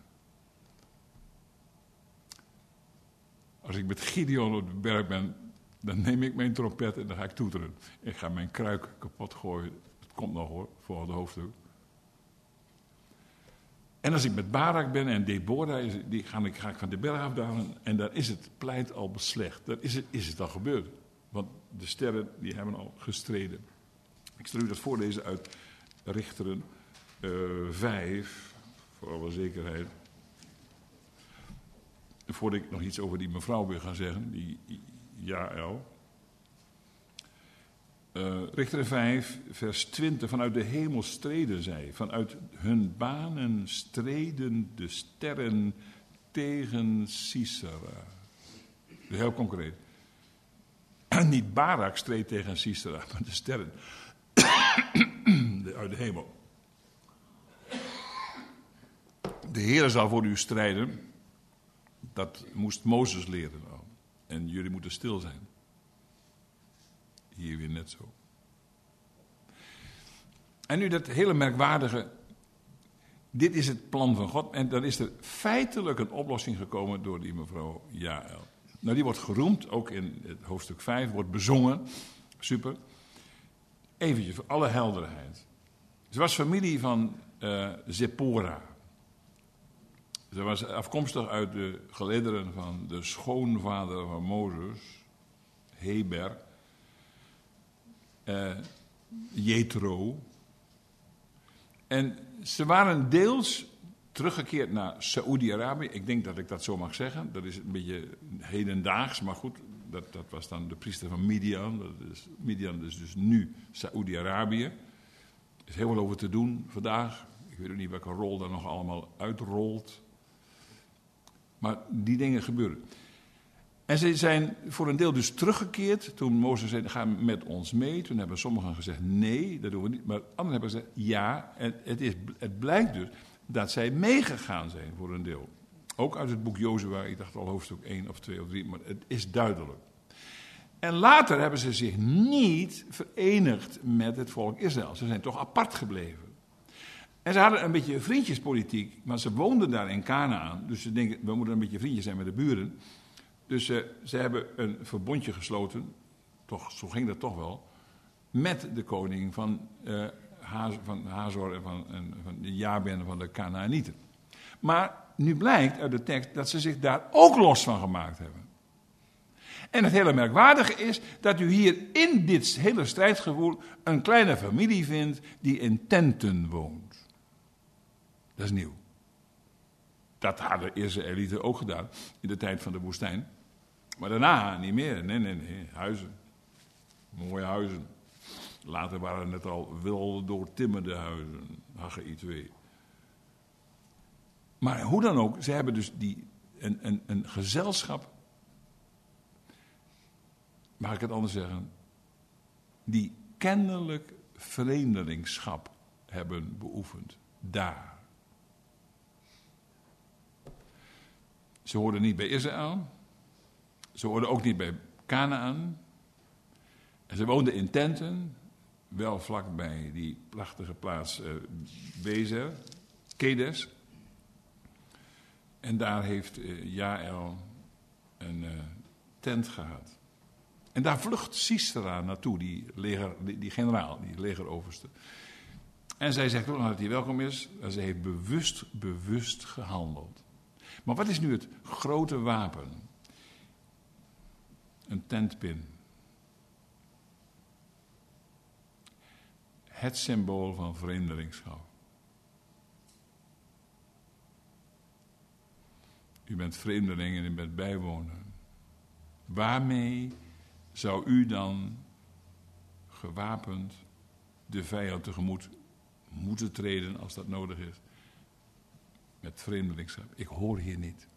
Als ik met Gideon op de berg ben, dan neem ik mijn trompet en dan ga ik toeteren. Ik ga mijn kruik kapot gooien. Het komt nog hoor, volgende hoofdstuk. En als ik met Barak ben en Deborah, ga ik van de berg afdalen en dan is het pleit al beslecht. Dan is het al gebeurd. Want de sterren die hebben al gestreden. Ik zal u dat voorlezen uit Richteren 5, voor alle zekerheid. Voordat ik nog iets over die mevrouw wil gaan zeggen, die Jaël. Richteren 5, vers 20. Vanuit de hemel streden zij. Vanuit hun banen streden de sterren tegen Sisera. Dus heel concreet. Niet Barak streed tegen Sisera, maar de sterren. Uit de hemel. De Heer zal voor u strijden. Dat moest Mozes leren al. En jullie moeten stil zijn. Hier weer net zo. En nu dat hele merkwaardige, dit is het plan van God. En dan is er feitelijk een oplossing gekomen door die mevrouw Jaël. Nou, die wordt geroemd, ook in het hoofdstuk 5, wordt bezongen. Super. Eventjes, voor alle helderheid. Ze was familie van Zippora. Ze was afkomstig uit de gelederen van de schoonvader van Mozes, Heber, Jethro. En ze waren deels teruggekeerd naar Saoedi-Arabië. Ik denk dat ik dat zo mag zeggen. Dat is een beetje hedendaags, maar goed, dat was dan de priester van Midian. Midian is dus nu Saoedi-Arabië. Er is heel veel over te doen vandaag. Ik weet ook niet welke rol daar nog allemaal uitrolt. Maar die dingen gebeuren. En ze zijn voor een deel dus teruggekeerd. Toen Mozes zei, ga met ons mee. Toen hebben sommigen gezegd, nee, dat doen we niet. Maar anderen hebben gezegd, ja. En het blijkt dus dat zij meegegaan zijn voor een deel. Ook uit het boek Jozua, ik dacht al hoofdstuk 1 of 2 of 3, maar het is duidelijk. En later hebben ze zich niet verenigd met het volk Israël. Ze zijn toch apart gebleven. En ze hadden een beetje vriendjespolitiek, maar ze woonden daar in Kanaan. Dus ze denken, we moeten een beetje vriendjes zijn met de buren. Dus ze hebben een verbondje gesloten, toch, zo ging dat toch wel, met de koning van Hazor en van de jaarbende van de Kanaanieten. Maar nu blijkt uit de tekst dat ze zich daar ook los van gemaakt hebben. En het hele merkwaardige is dat u hier in dit hele strijdgevoel een kleine familie vindt die in tenten woont. Dat is nieuw. Dat hadden de Israëlieten ook gedaan in de tijd van de woestijn. Maar daarna niet meer. Nee. Huizen. Mooie huizen. Later waren het al wel doortimmerde huizen. Haggai 2. Maar hoe dan ook, ze hebben dus een gezelschap. Mag ik het anders zeggen? Die kennelijk vreemdelingschap hebben beoefend. Daar. Ze hoorden niet bij Israël. Ze hoorden ook niet bij Kanaan. En ze woonden in tenten. Wel vlakbij die prachtige plaats Bezer. Kedes. En daar heeft Jaël een tent gehad. En daar vlucht Sisera naartoe, die generaal, die legeroverste. En zij zegt ook nog dat hij welkom is. En ze heeft bewust gehandeld. Maar wat is nu het grote wapen? Een tentpin. Het symbool van vreemdelingschap. U bent vreemdeling en u bent bijwoner. Waarmee zou u dan gewapend de vijand tegemoet moeten treden als dat nodig is? Met vreemdelingschap. Ik hoor hier niet.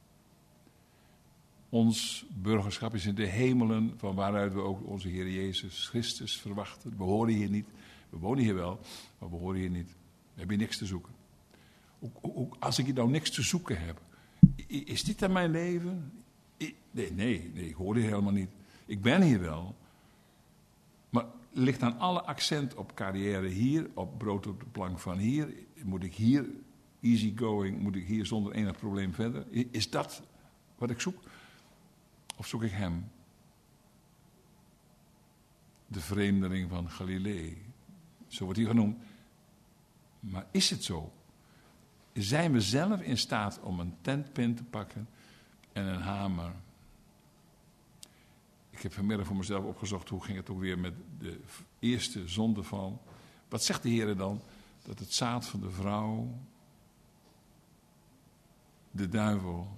Ons burgerschap is in de hemelen, van waaruit we ook onze Heer Jezus Christus verwachten. We horen hier niet. We wonen hier wel, maar we horen hier niet. We hebben hier niks te zoeken. Ook als ik hier nou niks te zoeken heb, is dit dan mijn leven? Nee, ik hoor hier helemaal niet. Ik ben hier wel. Maar ligt dan alle accent op carrière hier, op brood op de plank van hier? Moet ik hier easygoing, moet ik hier zonder enig probleem verder? Is dat wat ik zoek? Of zoek ik hem? De vreemdeling van Galilee. Zo wordt hij genoemd. Maar is het zo? Zijn we zelf in staat om een tentpin te pakken en een hamer? Ik heb vanmiddag voor mezelf opgezocht hoe ging het ook weer met de eerste zondeval. Wat zegt de Heer dan? Dat het zaad van de vrouw, de duivel,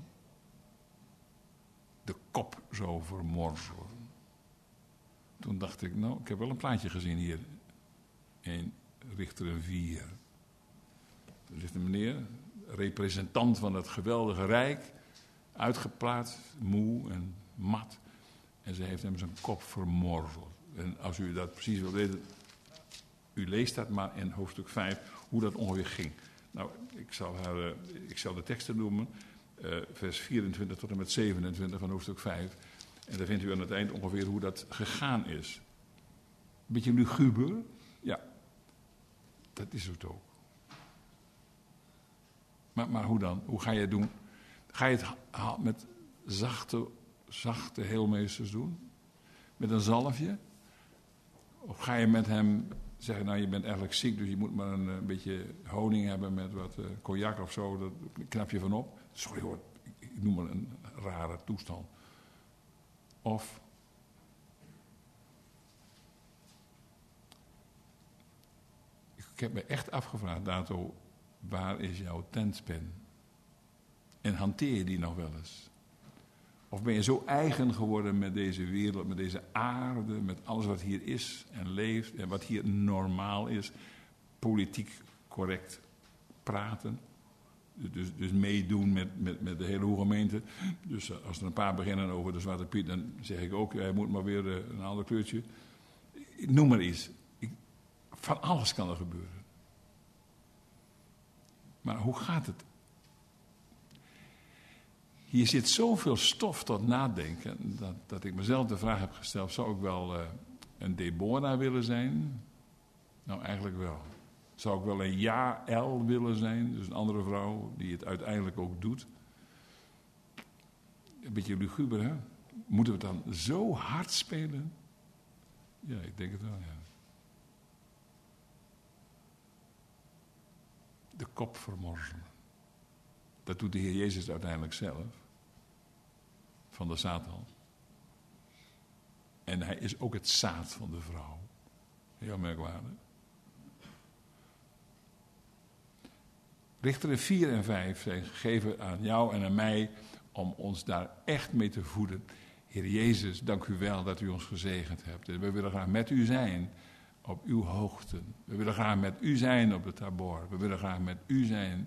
de kop zou vermorzelen. Toen dacht ik, nou, ik heb wel een plaatje gezien hier. In Richteren 4. Er zit een meneer, representant van het geweldige rijk, uitgeplaatst, moe en mat. En ze heeft hem zijn kop vermorzeld. En als u dat precies wilt weten, u leest dat maar in hoofdstuk 5, hoe dat ongeveer ging. Nou, ik zal de teksten noemen, vers 24 tot en met 27 van hoofdstuk 5. En daar vindt u aan het eind ongeveer hoe dat gegaan is. Beetje luguber, ja. Dat is het ook. Maar hoe dan? Hoe ga je het doen? Ga je het met zachte heelmeesters doen? Met een zalfje? Of ga je met hem zeggen, nou je bent eigenlijk ziek, dus je moet maar een beetje honing hebben met wat cognac of zo, dat knap je van op. Sorry hoor, ik noem maar een rare toestand. Of ik heb me echt afgevraagd, Dato, waar is jouw tentpen? En hanteer je die nog wel eens? Of ben je zo eigen geworden met deze wereld, met deze aarde, met alles wat hier is en leeft en wat hier normaal is, politiek correct praten, dus meedoen met de hele gemeente. Dus als er een paar beginnen over de Zwarte Piet, dan zeg ik ook, hij moet maar weer een ander kleurtje. Noem maar iets. Van alles kan er gebeuren. Maar hoe gaat het? Hier zit zoveel stof tot nadenken, dat ik mezelf de vraag heb gesteld, zou ik wel een Deborah willen zijn? Nou, eigenlijk wel. Zou ik wel een Jaël willen zijn, dus een andere vrouw die het uiteindelijk ook doet? Een beetje luguber, hè? Moeten we het dan zo hard spelen? Ja, ik denk het wel, ja. De kop vermorzelen. Dat doet de Heer Jezus uiteindelijk zelf. Van de Satan. En hij is ook het zaad van de vrouw. Heel merkwaardig. Richteren 4 en 5 zijn gegeven aan jou en aan mij om ons daar echt mee te voeden. Heer Jezus, dank u wel dat u ons gezegend hebt. En we willen graag met u zijn op uw hoogte. We willen graag met u zijn op de Tabor. We willen graag met u zijn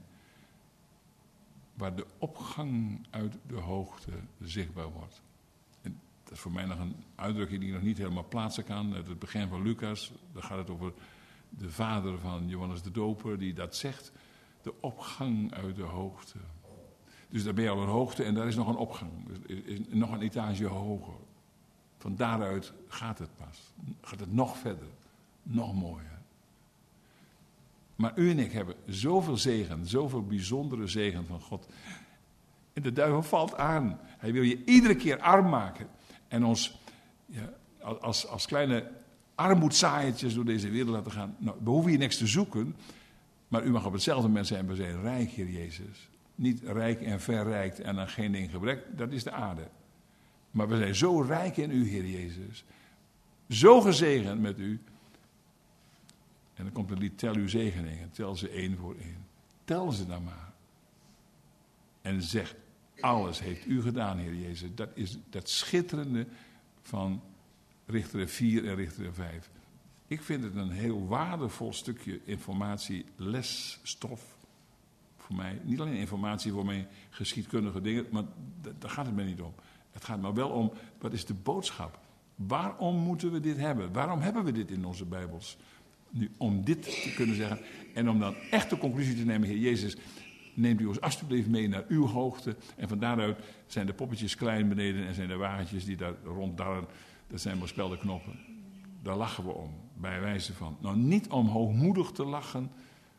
waar de opgang uit de hoogte zichtbaar wordt. En dat is voor mij nog een uitdrukking die nog niet helemaal plaatsen kan. Uit het begin van Lucas, daar gaat het over de vader van Johannes de Doper, die dat zegt. De opgang uit de hoogte. Dus daar ben je al een hoogte en daar is nog een opgang. Dus is nog een etage hoger. Van daaruit gaat het pas. Gaat het nog verder. Nog mooier. Maar u en ik hebben zoveel zegen, zoveel bijzondere zegen van God. En de duivel valt aan. Hij wil je iedere keer arm maken. En ons als kleine armoedzaaiertjes door deze wereld laten gaan. Nou, we hoeven hier niks te zoeken. Maar u mag op hetzelfde moment zijn, we zijn rijk, Heer Jezus. Niet rijk en verrijkt en aan geen ding gebrek, dat is de aarde. Maar we zijn zo rijk in u, Heer Jezus. Zo gezegend met u. En dan komt het lied, tel uw zegeningen, tel ze 1 voor 1. Tel ze dan maar. En zeg, alles heeft u gedaan, Heer Jezus. Dat is dat schitterende van Richteren 4 en Richteren 5. Ik vind het een heel waardevol stukje informatie, lesstof voor mij. Niet alleen informatie voor mijn geschiedkundige dingen, maar daar gaat het me niet om. Het gaat me wel om, wat is de boodschap? Waarom moeten we dit hebben? Waarom hebben we dit in onze Bijbels? Nu, om dit te kunnen zeggen en om dan echt de conclusie te nemen, Heer Jezus, neemt u ons alsjeblieft mee naar uw hoogte. En van daaruit zijn de poppetjes klein beneden en zijn de wagentjes die daar ronddarren, dat zijn maar speldenknoppen. Daar lachen we om, bij wijze van. Nou, niet om hoogmoedig te lachen,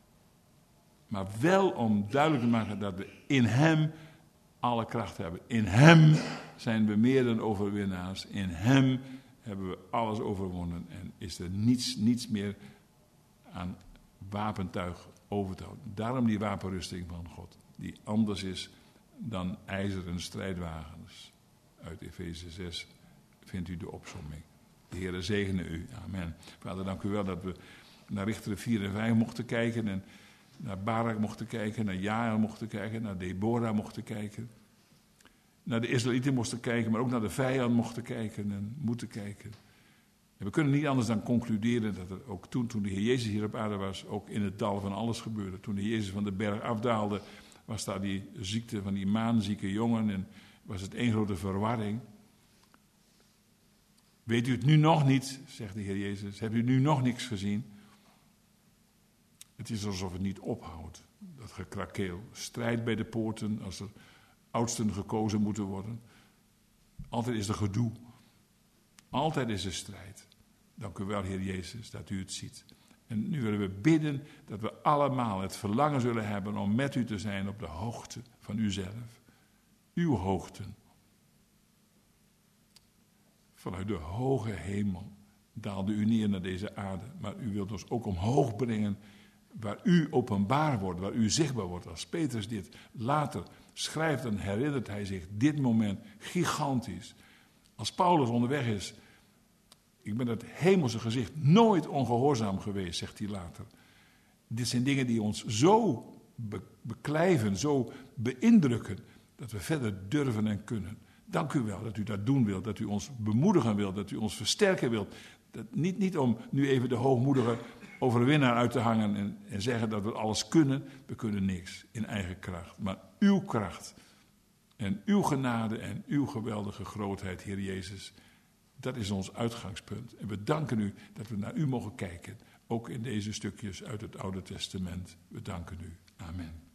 maar wel om duidelijk te maken dat we in hem alle kracht hebben. In hem zijn we meer dan overwinnaars. In hem hebben we alles overwonnen en is er niets meer aan wapentuig over te houden. Daarom die wapenrusting van God, die anders is dan ijzeren strijdwagens. Uit Efeze 6 vindt u de opsomming. De Heere zegene u. Amen. Vader, dank u wel dat we naar Richteren 4 en 5 mochten kijken. En naar Barak mochten kijken. Naar Jaël mochten kijken. Naar Deborah mochten kijken. Naar de Israëlieten mochten kijken. Maar ook naar de vijand mochten kijken. En moeten kijken. En we kunnen niet anders dan concluderen dat er ook toen de Heer Jezus hier op aarde was. Ook in het dal van alles gebeurde. Toen de Heer Jezus van de berg afdaalde. Was daar die ziekte van die maanzieke jongen. En was het één grote verwarring. Weet u het nu nog niet, zegt de Heer Jezus. Hebt u nu nog niks gezien? Het is alsof het niet ophoudt. Dat gekrakeel. Strijd bij de poorten als er oudsten gekozen moeten worden. Altijd is er gedoe. Altijd is er strijd. Dank u wel, Heer Jezus, dat u het ziet. En nu willen we bidden dat we allemaal het verlangen zullen hebben om met u te zijn op de hoogte van uzelf. Uw hoogte. Vanuit de hoge hemel daalde u neer naar deze aarde. Maar u wilt ons ook omhoog brengen waar u openbaar wordt, waar u zichtbaar wordt. Als Petrus dit later schrijft, dan herinnert hij zich dit moment gigantisch. Als Paulus onderweg is, ik ben het hemelse gezicht nooit ongehoorzaam geweest, zegt hij later. Dit zijn dingen die ons zo beklijven, zo beïndrukken, dat we verder durven en kunnen. Dank u wel dat u dat doen wilt, dat u ons bemoedigen wilt, dat u ons versterken wilt. Niet om nu even de hoogmoedige overwinnaar uit te hangen en zeggen dat we alles kunnen. We kunnen niks in eigen kracht. Maar uw kracht en uw genade en uw geweldige grootheid, Heer Jezus, dat is ons uitgangspunt. En we danken u dat we naar u mogen kijken. Ook in deze stukjes uit het Oude Testament. We danken u. Amen.